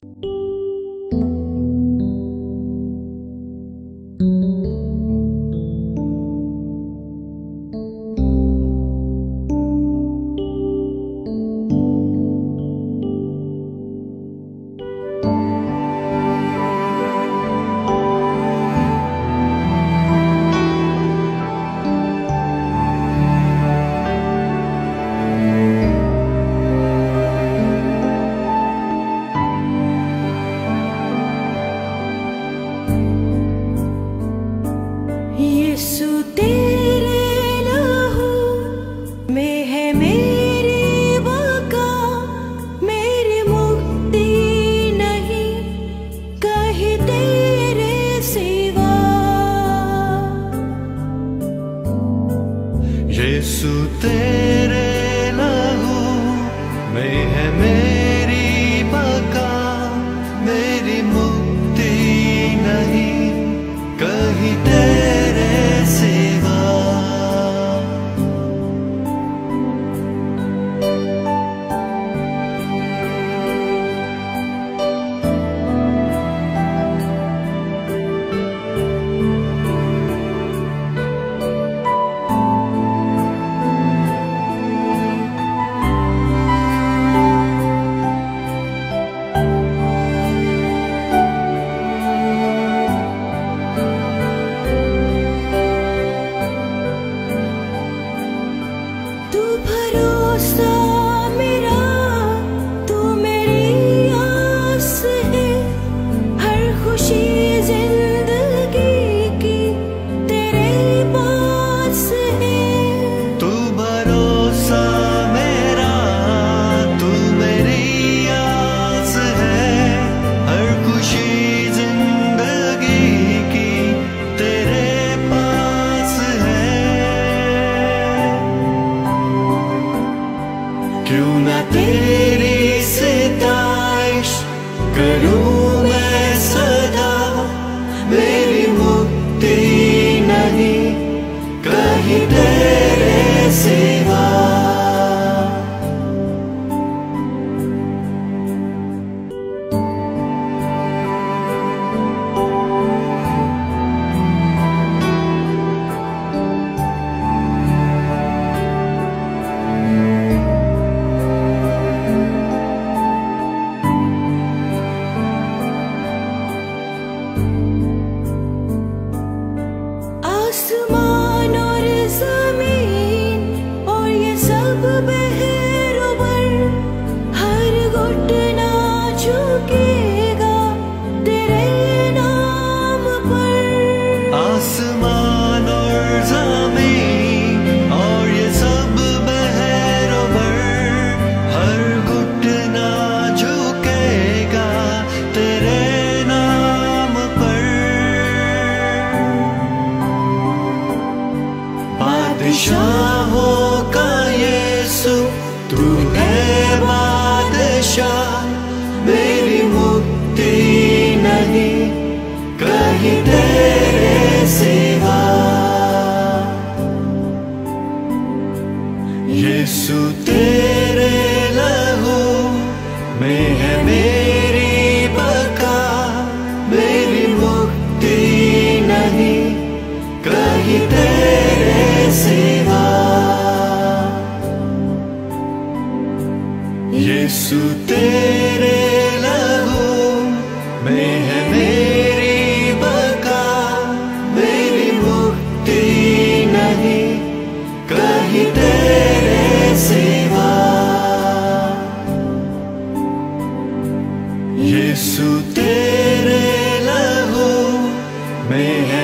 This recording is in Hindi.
यीशु तेरे लहू में है मेरी बका, मेरी मुक्ति नहीं कहीं तेरे सिवा। यीशु तेरे लहू में है मेरी बका, मेरी मुक्ति नहीं कहीं तेरे सिवा। तू भरोसा मेरा, तू मेरी आस है, हर खुशी जिंदगी की तेरे पास है। तू भरोसा मेरा, तू मेरी आस है, हर खुशी जिंदगी की तेरे पास है। क्यों ना तेरी सिताइश करूं मैं सदा, मेरी मुक्ति नहीं कहीं तेरे सिवा। आसमान और जमीन और ये सब बहरोवर, हर घुटना झुकेगा तेरे नाम पर। आसमान और जमीन और ये सब बहरोवर, हर घुटना झुकेगा तेरे नाम पर। बादशाहों का यीशु तू है बादशाह, मेरी मुक्ति नहीं कहीं तेरे सिवा। यीशु तेरे लहू में है मेरी बका, मेरी मुक्ति नहीं कहीं तेरे सिवा। यीशु तेरे लहू में है मेरी बका, मेरी मुक्ति नहीं कहीं तेरे सिवा। यीशु तेरे लहू में